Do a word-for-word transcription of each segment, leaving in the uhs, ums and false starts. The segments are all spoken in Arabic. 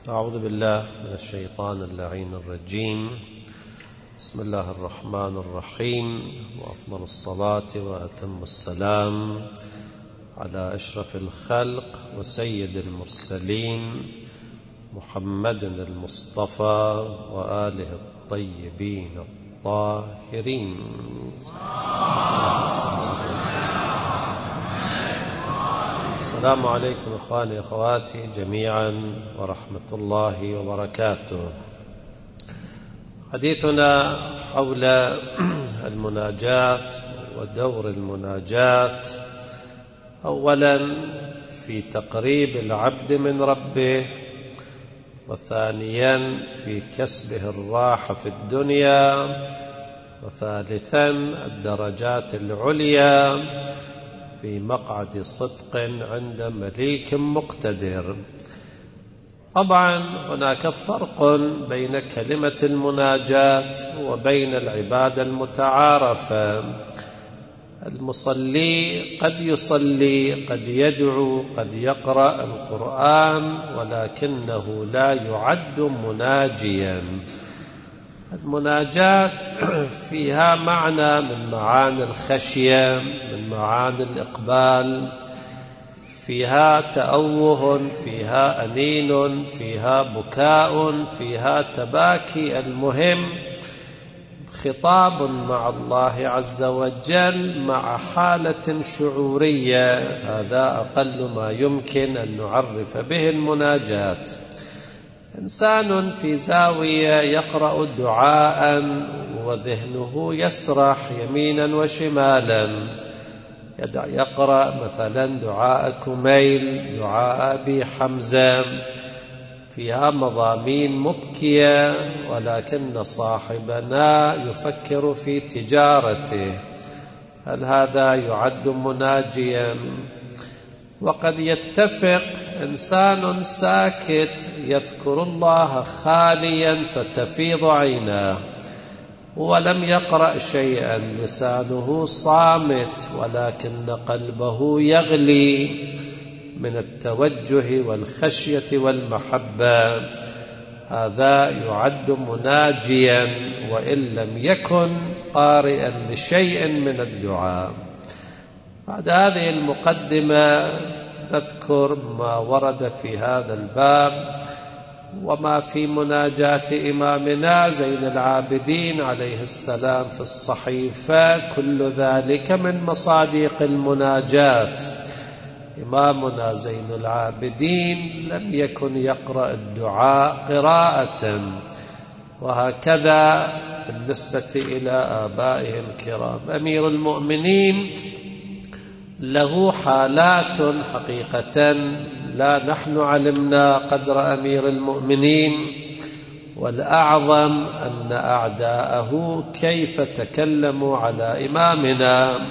أعوذ بالله من الشيطان اللعين الرجيم. بسم الله الرحمن الرحيم، وأفضل الصلاة وأتم السلام على أشرف الخلق وسيد المرسلين محمد المصطفى وآله الطيبين الطاهرين. السلام عليكم إخواني أخواتي جميعا ورحمة الله وبركاته. حديثنا حول المناجاة ودور المناجاة، أولا في تقريب العبد من ربه، وثانيا في كسبه الراحة في الدنيا، وثالثا الدرجات العليا في مقعد صدق عند مليك مقتدر. طبعا هناك فرق بين كلمة المناجاة وبين العبادة المتعارفة. المصلي قد يصلي، قد يدعو، قد يقرأ القرآن، ولكنه لا يعد مناجيا. المناجاة فيها معنى من معاني الخشية، من معاني الإقبال، فيها تأوه، فيها أنين، فيها بكاء، فيها تباكي. المهم خطاب مع الله عز وجل مع حالة شعورية، هذا أقل ما يمكن أن نعرف به المناجاة. إنسان في زاوية يقرأ دعاء وذهنه يسرح يمينا وشمالا، يقرأ مثلا دعاء كميل، دعاء أبي حمزة، فيها مضامين مبكية، ولكن صاحبنا يفكر في تجارته. هل هذا يعد مناجيا؟ وقد يتفق إنسان ساكت يذكر الله خاليا فتفيض عيناه ولم يقرأ شيئا، لسانه صامت ولكن قلبه يغلي من التوجه والخشية والمحبة، هذا يعد مناجيا وإن لم يكن قارئا لشيء من الدعاء. بعد هذه المقدمة نذكر ما ورد في هذا الباب وما في مناجاة إمامنا زين العابدين عليه السلام في الصحيفة، كل ذلك من مصادق المناجاة. إمامنا زين العابدين لم يكن يقرأ الدعاء قراءة، وهكذا بالنسبة إلى آبائه الكرام. أمير المؤمنين له حالات حقيقة لا نحن علمنا قدر أمير المؤمنين، والأعظم أن أعداءه كيف تكلموا على إمامنا،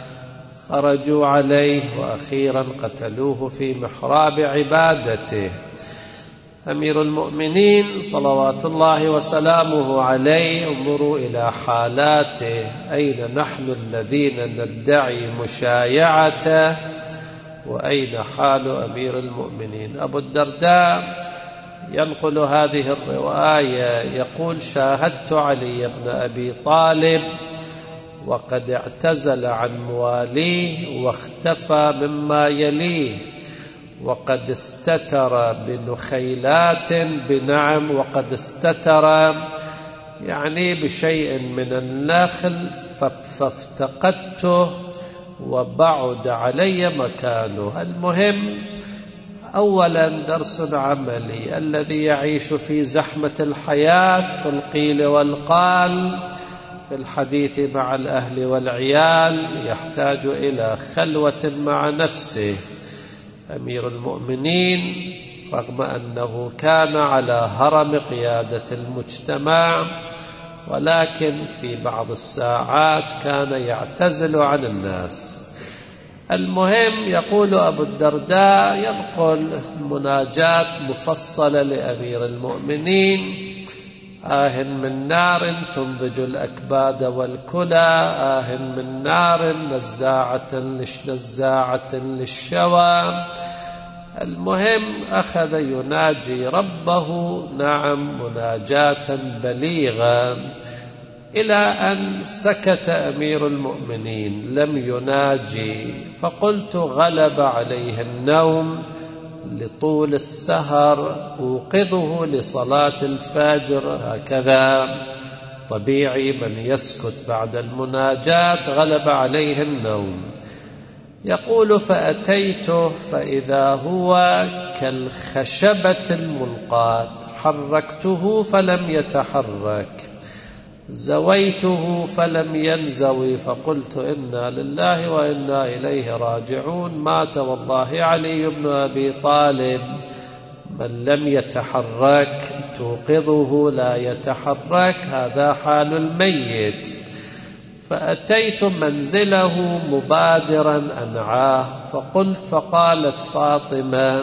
خرجوا عليه وأخيرا قتلوه في محراب عبادته. أمير المؤمنين صلوات الله وسلامه عليه، انظروا إلى حالاته، أين نحن الذين ندعي مشايعته وأين حال أمير المؤمنين؟ أبو الدرداء ينقل هذه الرواية يقول: شاهدت علي بن أبي طالب وقد اعتزل عن مواليه واختفى مما يليه، وقد استتر بنخيلات، بنعم وقد استتر يعني بشيء من النخل، فافتقدته وبعد علي مكانه. المهم أولا درس عملي، الذي يعيش في زحمة الحياة في القيل والقال، في الحديث مع الأهل والعيال، يحتاج إلى خلوة مع نفسه. أمير المؤمنين رغم أنه كان على هرم قيادة المجتمع، ولكن في بعض الساعات كان يعتزل عن الناس. المهم يقول أبو الدرداء ينقل مناجاة مفصلة لأمير المؤمنين: آه من نار تنضج الأكباد والكلى، آه من نار نزاعة نزاعة للشوى، المهم أخذ يناجي ربه، نعم، مناجاة بليغة، إلى أن سكت أمير المؤمنين لم يناجي. فقلت غلب عليه النوم لطول السهر، أوقظه لصلاة الفجر، هكذا طبيعي من يسكت بعد المناجاة، غلب عليه النوم. يقول فأتيته فإذا هو كالخشبة الملقاة، حركته فلم يتحرك، زويته فلم ينزوي، فقلت إنا لله وإنا إليه راجعون. مات والله علي بن أبي طالب، من لم يتحرك توقظه لا يتحرك، هذا حال الميت. فأتيت منزله مبادرا أنعاه، فقلت فقالت فاطمة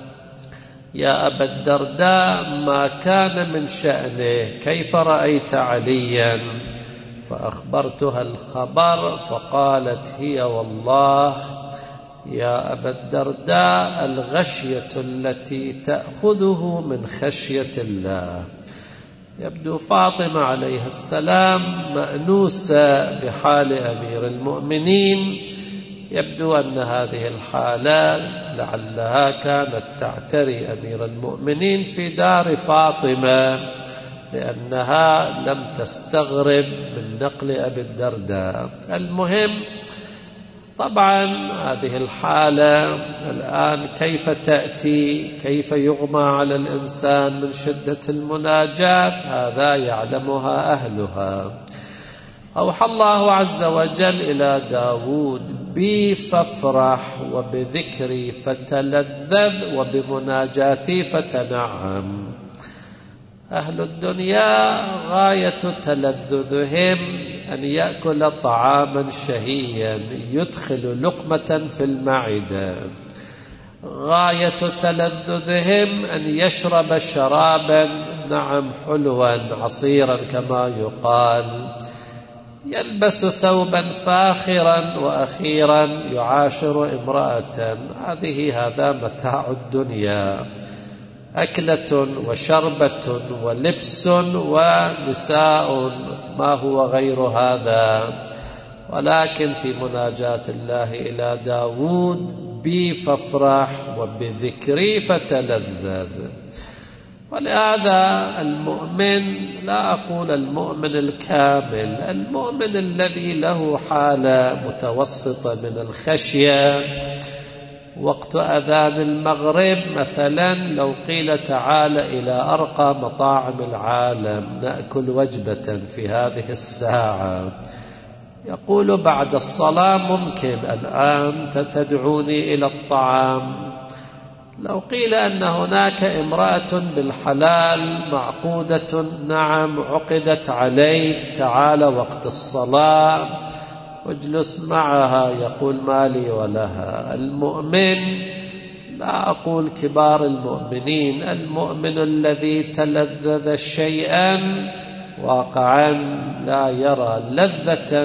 يا أبا الدرداء ما كان من شأنه، كيف رأيت عليا؟ فأخبرتها الخبر، فقالت هي والله يا أبا الدرداء الغشية التي تأخذه من خشية الله. يبدو فاطمة عليه السلام مأنوسة بحال أمير المؤمنين، يبدو أن هذه الحالة لعلها كانت تعتري أمير المؤمنين في دار فاطمة، لأنها لم تستغرب من نقل أبي الدرداء. المهم طبعا هذه الحالة الآن كيف تأتي، كيف يغمى على الإنسان من شدة المناجاة، هذا يعلمها أهلها. أوحى الله عز وجل إلى داود بي فافرح وبذكري فتلذذ وبمناجاتي فتنعم. أهل الدنيا غاية تلذذهم أن يأكل طعاما شهيا يدخل لقمة في المعدة، غاية تلذذهم أن يشرب شرابا، نعم، حلوا عصيرا كما يقال، يلبس ثوبا فاخرا، وأخيرا يعاشر امرأة. هذه هذا متاع الدنيا، أكلة وشربة ولبس ونساء، ما هو غير هذا. ولكن في مناجاة الله إلى داود بي فافرح وبذكري فتلذذ. ولهذا المؤمن، لا أقول المؤمن الكامل، المؤمن الذي له حالة متوسطة من الخشية، وقت أذان المغرب مثلا لو قيل تعال إلى أرقى مطاعم العالم نأكل وجبة في هذه الساعة، يقول بعد الصلاة ممكن، الآن تدعوني إلى الطعام. لو قيل أن هناك امرأة بالحلال معقودة، نعم، عقدت عليك، تعال وقت الصلاة واجلس معها، يقول مالي ولها. المؤمن، لا أقول كبار المؤمنين، المؤمن الذي تلذذ شيئا واقعا لا يرى لذة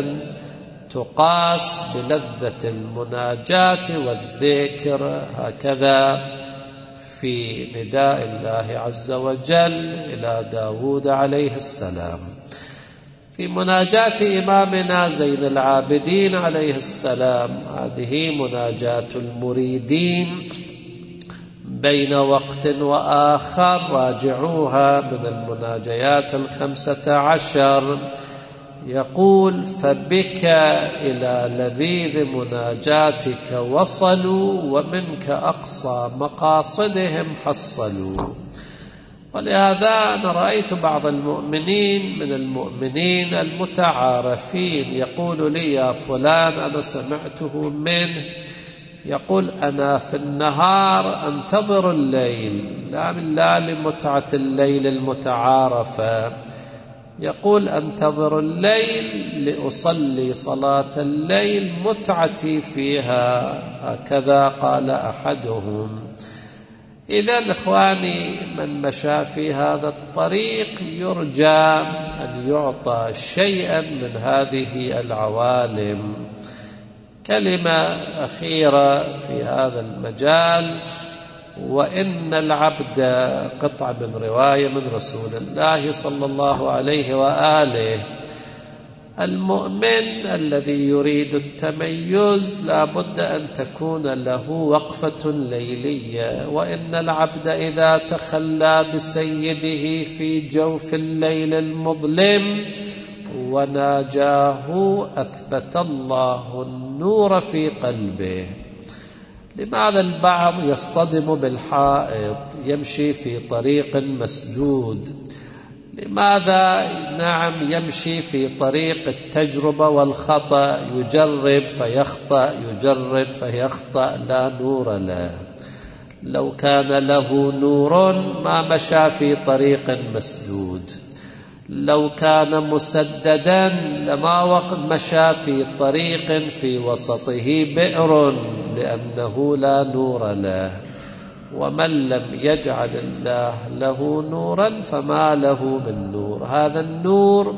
تقاس بلذة المناجاة والذكر، هكذا في نداء الله عز وجل إلى داود عليه السلام. في مناجاة إمامنا زين العابدين عليه السلام، هذه مناجاة المريدين بين وقت وآخر، راجعوها من المناجيات الخمسة عشر. يقول فبك إلى لذيذ مناجاتك وصلوا، ومنك أقصى مقاصدهم حصلوا. ولهذا أنا رأيت بعض المؤمنين من المؤمنين المتعارفين يقول لي يا فلان، أنا سمعته منه يقول أنا في النهار أنتظر الليل، لا لا لمتعة الليل المتعارفة، يقول أنتظر الليل لأصلي صلاة الليل متعتي فيها، هكذا قال أحدهم. إذن إخواني، من مشى في هذا الطريق يرجى أن يعطى شيئا من هذه العوالم. كلمة أخيرة في هذا المجال، وإن العبد، قطعة من رواية من رسول الله صلى الله عليه وآله، المؤمن الذي يريد التميز لا بد أن تكون له وقفة ليلية. وإن العبد إذا تخلى بسيده في جوف الليل المظلم وناجاه أثبت الله النور في قلبه. لماذا البعض يصطدم بالحائط، يمشي في طريق مسدود؟ لماذا نعم يمشي في طريق التجربة والخطأ، يجرب فيخطأ يجرب فيخطأ، لا نور له. لو كان له نور ما مشى في طريق مسدود، لو كان مسددا لما وقت مشى في طريق في وسطه بئر، لأنه لا نور له. ومن لم يجعل الله له نورا فما له من نور. هذا النور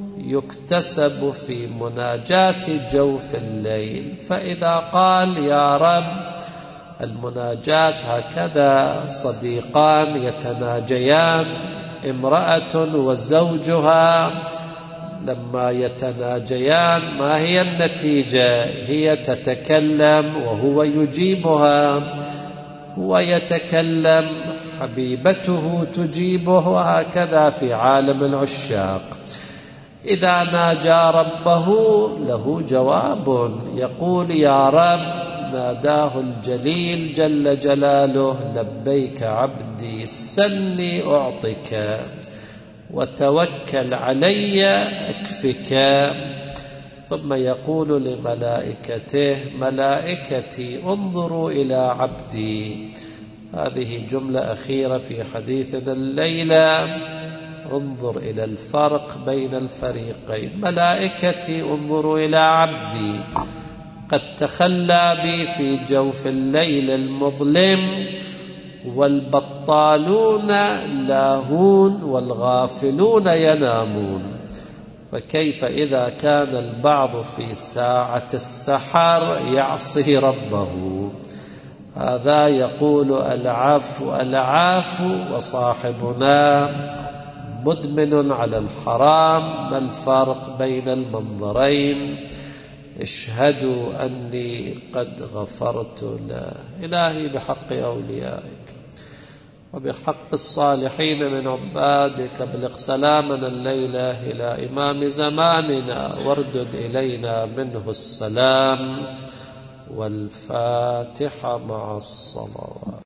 يكتسب في مناجاة جوف الليل. فإذا قال يا رب، المناجاة هكذا، صديقان يتناجيان، امرأة وزوجها لما يتناجيان ما هي النتيجة؟ هي تتكلم وهو يجيبها، هو يتكلم حبيبته تجيبه، وهكذا في عالم العشاق. إذا ناجى ربه له جواب، يقول يا رب، ناداه الجليل جل جلاله لبيك عبدي سلني أعطك وتوكل علي أكفك. ثم يقول لملائكته ملائكتي انظروا إلى عبدي. هذه جملة أخيرة في حديثنا الليلة، انظر إلى الفرق بين الفريقين. ملائكتي انظروا إلى عبدي قد تخلى بي في جوف الليل المظلم، والبطالون لاهون والغافلون ينامون. فكيف إذا كان البعض في ساعة السحر يعصي ربه؟ هذا يقول العفو العفو، وصاحبنا مدمن على الحرام. ما الفرق بين المنظرين؟ اشهدوا أني قد غفرت له. إلهي بحق أوليائك وبحق الصالحين من عبادك ابلغ سلامنا الليلة إلى إمام زماننا، واردد إلينا منه السلام. والفاتحة مع الصلوات.